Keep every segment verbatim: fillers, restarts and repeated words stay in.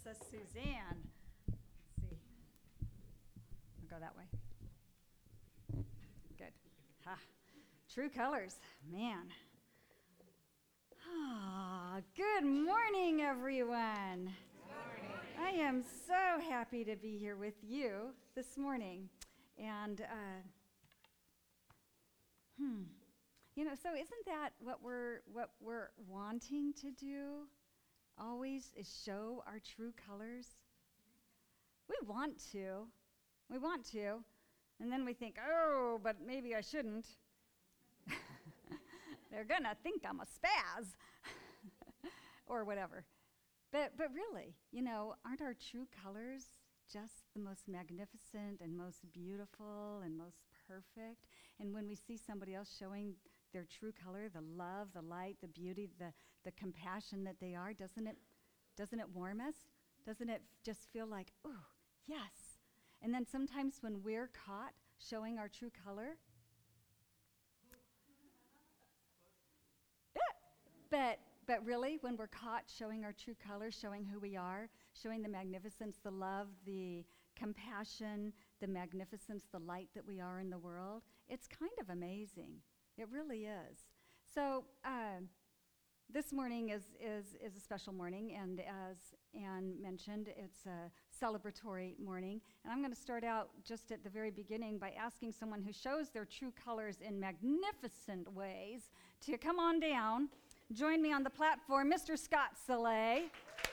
says Suzanne. Let's see. I'll go that way. Good. Ha. True colors. Man. Ah, good morning, everyone. Good morning. I am so happy to be here with you this morning. And, uh, hmm. You know, so isn't that what we're what we're wanting to do? Always is show our true colors. We want to. We want to. And then we think, oh, but maybe I shouldn't. They're going to think I'm a spaz or whatever. But but really, you know, aren't our true colors just the most magnificent and most beautiful and most perfect? And when we see somebody else showing their true color, the love, the light, the beauty, the, the compassion that they are, doesn't it doesn't it warm us? Doesn't it just feel like, ooh, yes? And then sometimes when we're caught showing our true color, but but really, when we're caught showing our true color, showing who we are, showing the magnificence, the love, the compassion, the magnificence, the light that we are in the world, it's kind of amazing. It really is. So uh, this morning is, is, is a special morning, and as Anne mentioned, it's a celebratory morning. And I'm going to start out just at the very beginning by asking someone who shows their true colors in magnificent ways to come on down. Join me on the platform, Mister Scott Saleh.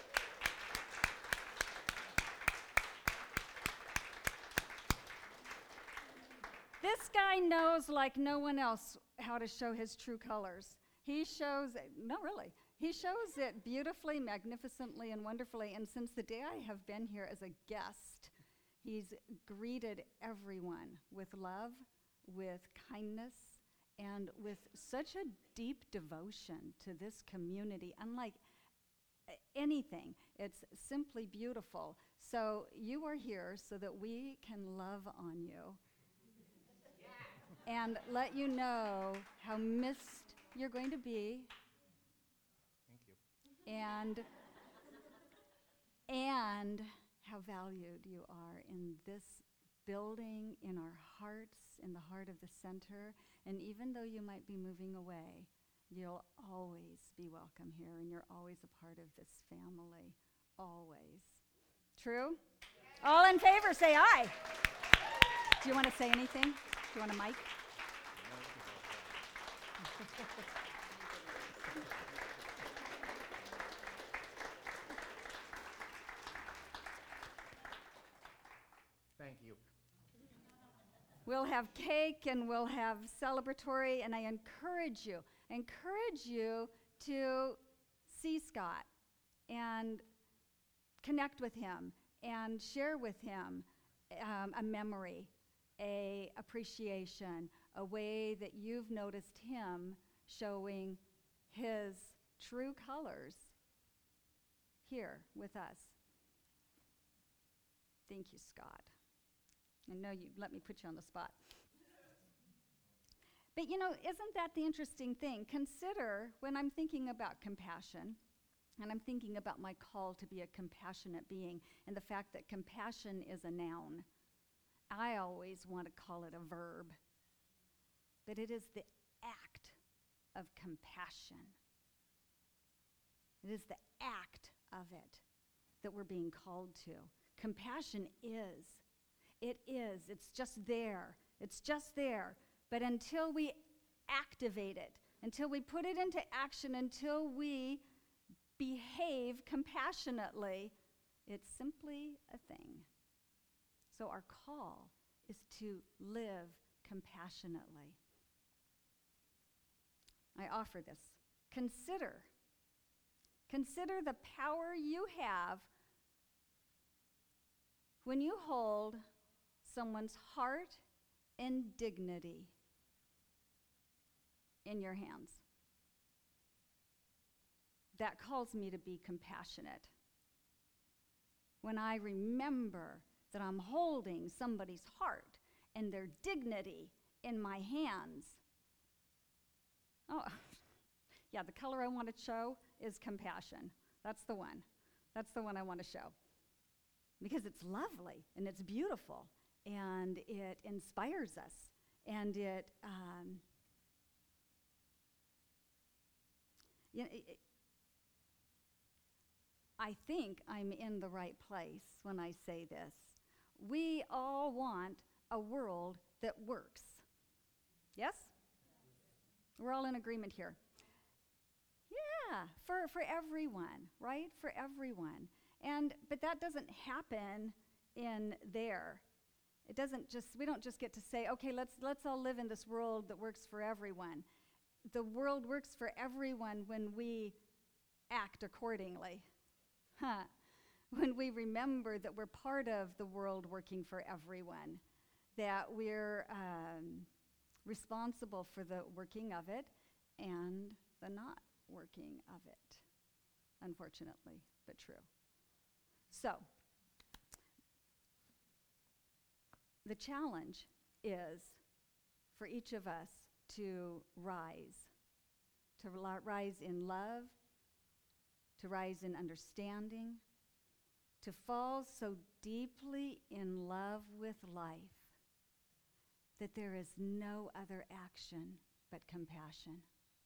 This guy knows like no one else how to show his true colors. He shows, no really, he shows it beautifully, magnificently, and wonderfully. And since the day I have been here as a guest, he's greeted everyone with love, with kindness, and with such a deep devotion to this community, unlike anything. It's simply beautiful. So you are here so that we can love on you yeah. and let you know how missed you're going to be. Thank you. And, and how valued you are in this building, in our hearts, in the heart of the center. And even though you might be moving away, you'll always be welcome here, and you're always a part of this family, always. True? Yeah. All in favor, say aye. Do you want to say anything? Do you want a mic? Thank you. We'll have cake and we'll have celebratory, and I encourage you, encourage you to see Scott and connect with him and share with him um, a memory, a appreciation, a way that you've noticed him showing his true colors here with us. Thank you, Scott. I know you let me put you on the spot. But you know, isn't that the interesting thing? Consider when I'm thinking about compassion, and I'm thinking about my call to be a compassionate being, and the fact that compassion is a noun. I always want to call it a verb. But it is the act of compassion. It is the act of it that we're being called to. Compassion is. It is. It's just there. It's just there. But until we activate it, until we put it into action, until we behave compassionately, it's simply a thing. So our call is to live compassionately. I offer this. Consider. Consider the power you have when you hold someone's heart and dignity in your hands. That calls me to be compassionate. When I remember that I'm holding somebody's heart and their dignity in my hands. Oh, yeah, the color I want to show is compassion. That's the one. That's the one I want to show. Because it's lovely, and it's beautiful, and it inspires us, and it, um, you know, it, it, I think I'm in the right place when I say this. We all want a world that works. Yes? We're all in agreement here. Yeah, for, for everyone, right? For everyone. And but that doesn't happen in there. It doesn't just, we don't just get to say, okay, let's let's all live in this world that works for everyone. The world works for everyone when we act accordingly. Huh. When we remember that we're part of the world working for everyone, that we're um, responsible for the working of it and the not working of it, unfortunately, but true. So, the challenge is for each of us to rise, to ri- rise in love, to rise in understanding, to fall so deeply in love with life that there is no other action but compassion.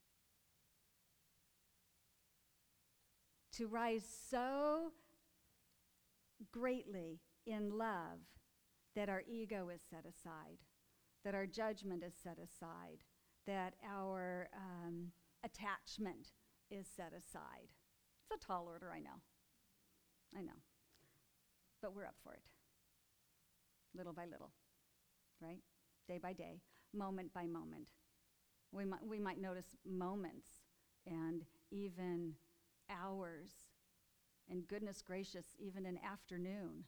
To rise so greatly in love that our ego is set aside, that our judgment is set aside, that our um, attachment is set aside. It's a tall order, I know. I know. But we're up for it. Little by little, right? Day by day, moment by moment. We might, we might notice moments and even hours, and goodness gracious, even an afternoon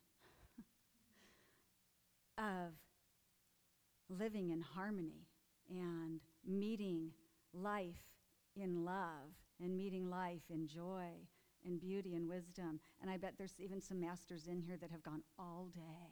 of living in harmony and meeting life in love and meeting life in joy and beauty and wisdom. And I bet there's even some masters in here that have gone all day.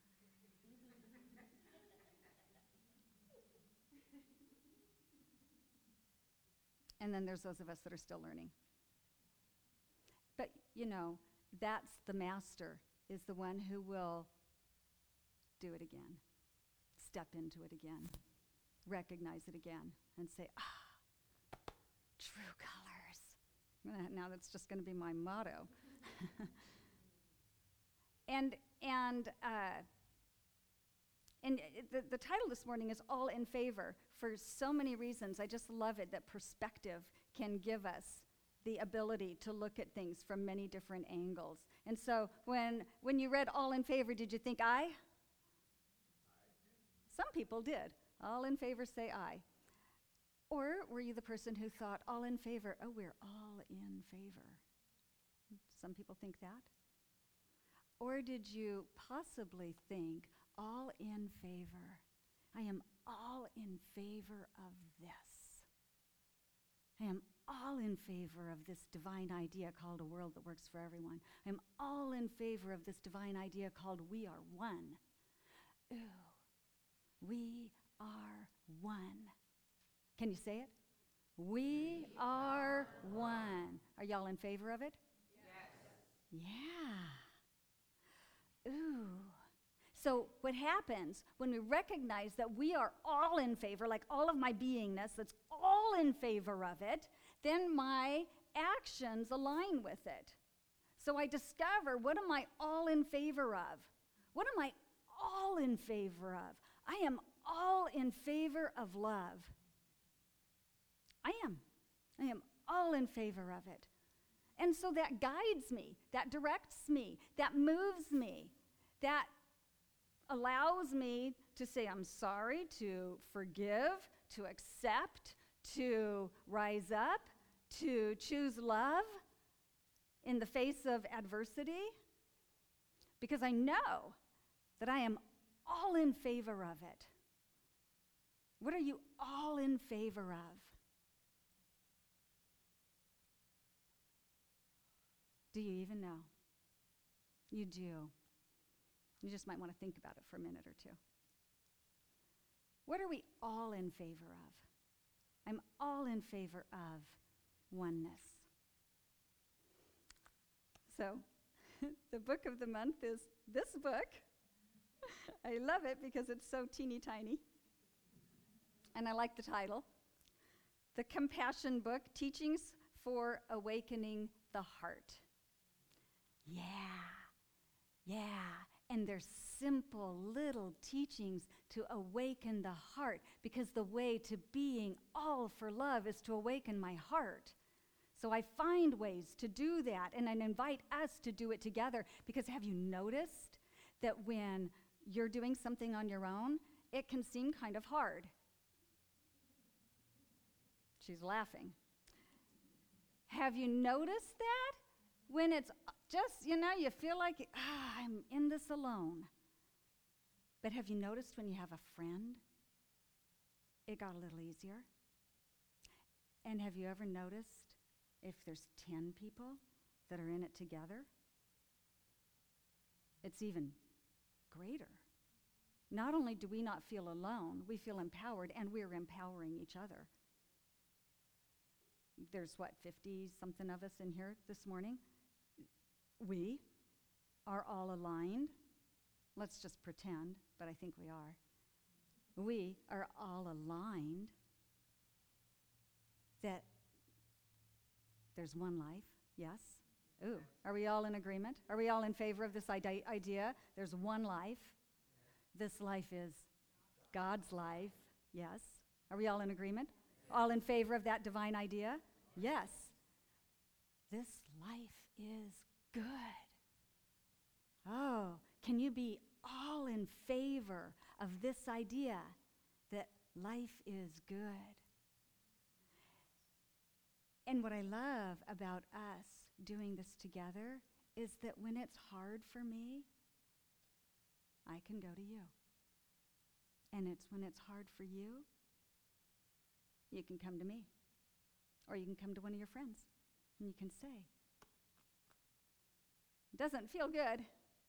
And then there's those of us that are still learning. But, you know, that's the master, is the one who will do it again, step into it again, recognize it again, and say, ah, true colors. Now that's just going to be my motto. and and uh, and the, the title this morning is All in Favor for so many reasons. I just love it that perspective can give us the ability to look at things from many different angles. And so when when you read All in Favor, did you think aye? Some people did. All in favor, say aye. Or were you the person who thought, all in favor, oh, we're all in favor? Some people think that. Or did you possibly think, all in favor, I am all in favor of this. I am all in favor of this divine idea called a world that works for everyone. I am all in favor of this divine idea called we are one. Ooh. We are one. Can you say it? We are one. Are y'all in favor of it? Yes. Yeah. Ooh. So what happens when we recognize that we are all in favor, like all of my beingness, that's all in favor of it, then my actions align with it. So I discover, what am I all in favor of? What am I all in favor of? I am all in favor of love. I am. I am all in favor of it. And so that guides me, that directs me, that moves me, that allows me to say I'm sorry, to forgive, to accept, to rise up, to choose love in the face of adversity, because I know that I am all in favor of it. What are you all in favor of? Do you even know? You do. You just might want to think about it for a minute or two. What are we all in favor of? I'm all in favor of oneness. So the book of the month is this book. I love it because it's so teeny tiny. And I like the title. The Compassion Book, Teachings for Awakening the Heart. Yeah, yeah. And they're simple little teachings to awaken the heart, because the way to being all for love is to awaken my heart. So I find ways to do that, and I invite us to do it together, because have you noticed that when you're doing something on your own, it can seem kind of hard? She's laughing. Have you noticed that? When it's just, you know, you feel like, ah, I'm in this alone. But have you noticed when you have a friend, it got a little easier? And have you ever noticed if there's ten people that are in it together, it's even greater. Not only do we not feel alone, we feel empowered, and we're empowering each other. There's, what, fifty-something of us in here this morning? We are all aligned. Let's just pretend, but I think we are. We are all aligned that there's one life, yes? Ooh, are we all in agreement? Are we all in favor of this ide- idea? There's one life. This life is God's life, yes? Are we all in agreement? All in favor of that divine idea? Yes. This life is good. Oh, can you be all in favor of this idea that life is good? And what I love about us doing this together is that when it's hard for me, I can go to you. And it's when it's hard for you, you can come to me. Or you can come to one of your friends and you can say, it doesn't feel good.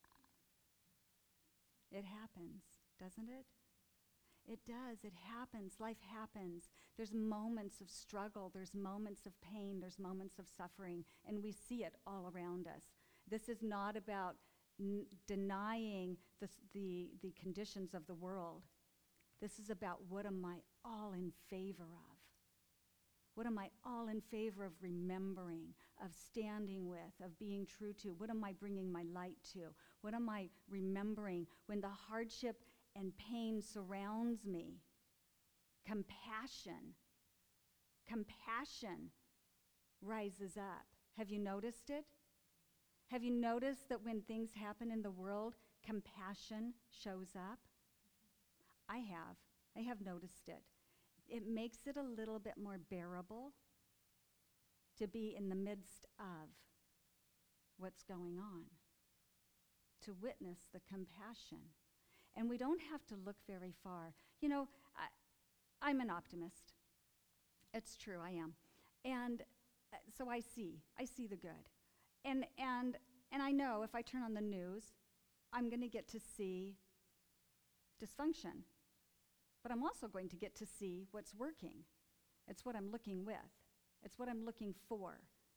It happens, doesn't it? It does. It happens. Life happens. There's moments of struggle. There's moments of pain. There's moments of suffering. And we see it all around us. This is not about n- denying the, the, the conditions of the world. This is about what am I all in favor of? What am I all in favor of remembering, of standing with, of being true to? What am I bringing my light to? What am I remembering when the hardship and pain surrounds me? Compassion. Compassion rises up. Have you noticed it? Have you noticed that when things happen in the world, compassion shows up? I have. I have noticed it. It makes it a little bit more bearable to be in the midst of what's going on, to witness the compassion. And we don't have to look very far. You know, I, I'm an optimist. It's true, I am. And uh, so I see. I see the good. And, and, and I know if I turn on the news, I'm going to get to see dysfunction. But I'm also going to get to see what's working. It's what I'm looking with. It's what I'm looking for.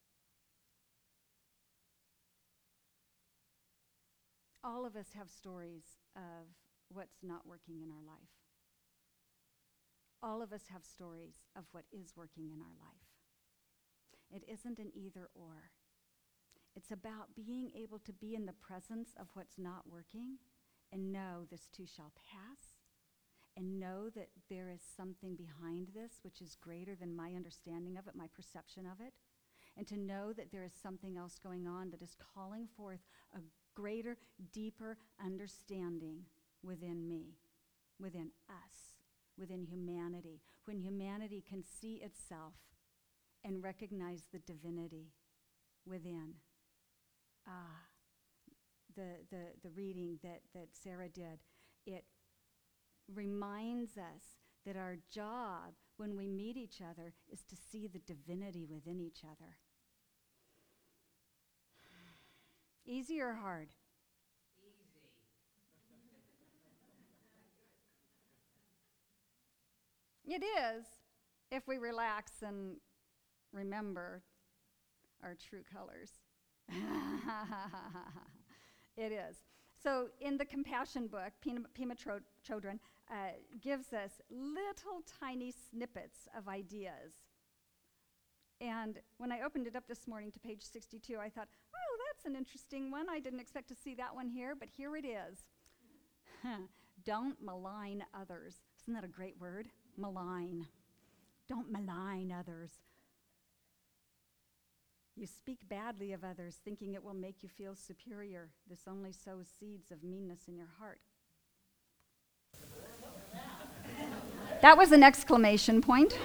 All of us have stories of what's not working in our life. All of us have stories of what is working in our life. It isn't an either or. It's about being able to be in the presence of what's not working and know this too shall pass. And know that there is something behind this which is greater than my understanding of it, my perception of it. And to know that there is something else going on that is calling forth a greater, deeper understanding within me, within us, within humanity. When humanity can see itself and recognize the divinity within. Ah, the, the, the reading that, that Sarah did, it reminds us that our job when we meet each other is to see the divinity within each other. Easy or hard? Easy. It is, if we relax and remember our true colors. It is. So in the compassion book, Pema, Pema Tro- Chodron uh, gives us little tiny snippets of ideas. And when I opened it up this morning to page sixty-two, I thought, oh, that's an interesting one. I didn't expect to see that one here, but here it is. Don't malign others. Isn't that a great word? Malign. Don't malign others. You speak badly of others, thinking it will make you feel superior. This only sows seeds of meanness in your heart. That was an exclamation point.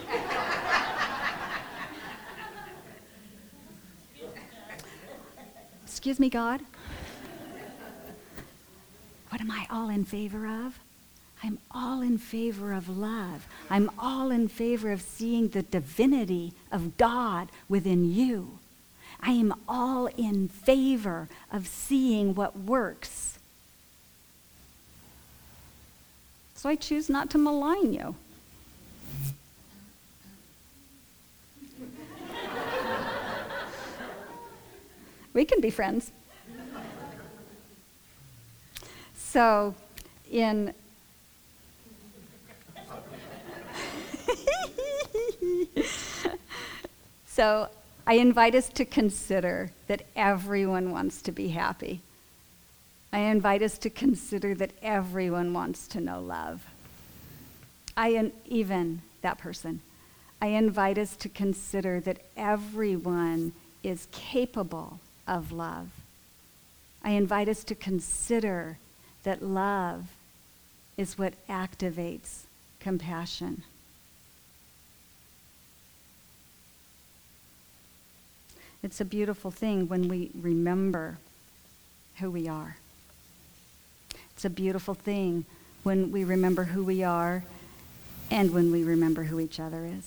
Excuse me, God. What am I all in favor of? I'm all in favor of love. I'm all in favor of seeing the divinity of God within you. I am all in favor of seeing what works. So I choose not to malign you. We can be friends. So, in so I invite us to consider that everyone wants to be happy. I invite us to consider that everyone wants to know love. I in, even that person. I invite us to consider that everyone is capable of love. I invite us to consider that love is what activates compassion. It's a beautiful thing when we remember who we are. It's a beautiful thing when we remember who we are and when we remember who each other is.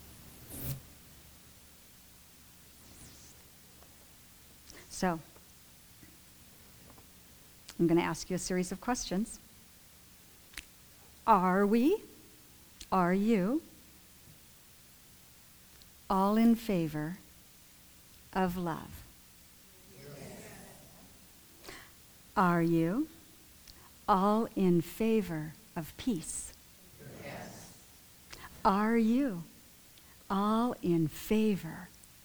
So, I'm going to ask you a series of questions. Are we, are you, all in favor of love? Yes. Are you all in favor of peace? Yes. Are you all in favor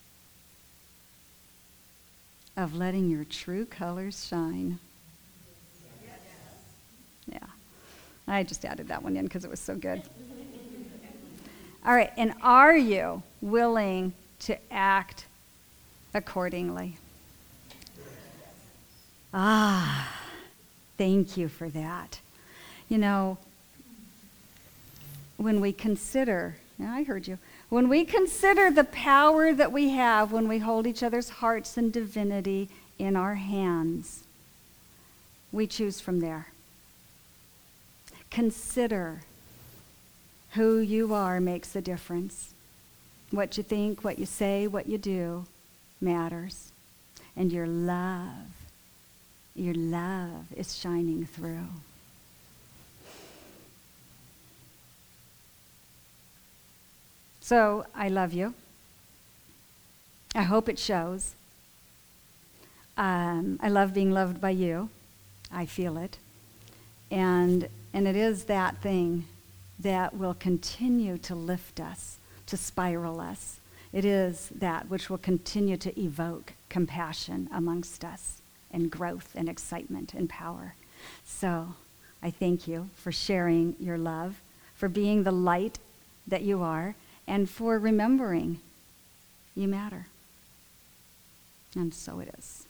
of letting your true colors shine? Yes. Yeah, I just added that one in because it was so good. All right, and are you willing to act accordingly? Ah, thank you for that. You know, when we consider, yeah, I heard you, when we consider the power that we have when we hold each other's hearts and divinity in our hands, we choose from there. Consider who you are makes a difference. What you think, what you say, what you do matters. And your love, your love is shining through. So, I love you. I hope it shows. Um, I love being loved by you. I feel it. And, and it is that thing that will continue to lift us, to spiral us. It is that which will continue to evoke compassion amongst us and growth and excitement and power. So I thank you for sharing your love, for being the light that you are, and for remembering you matter. And so it is.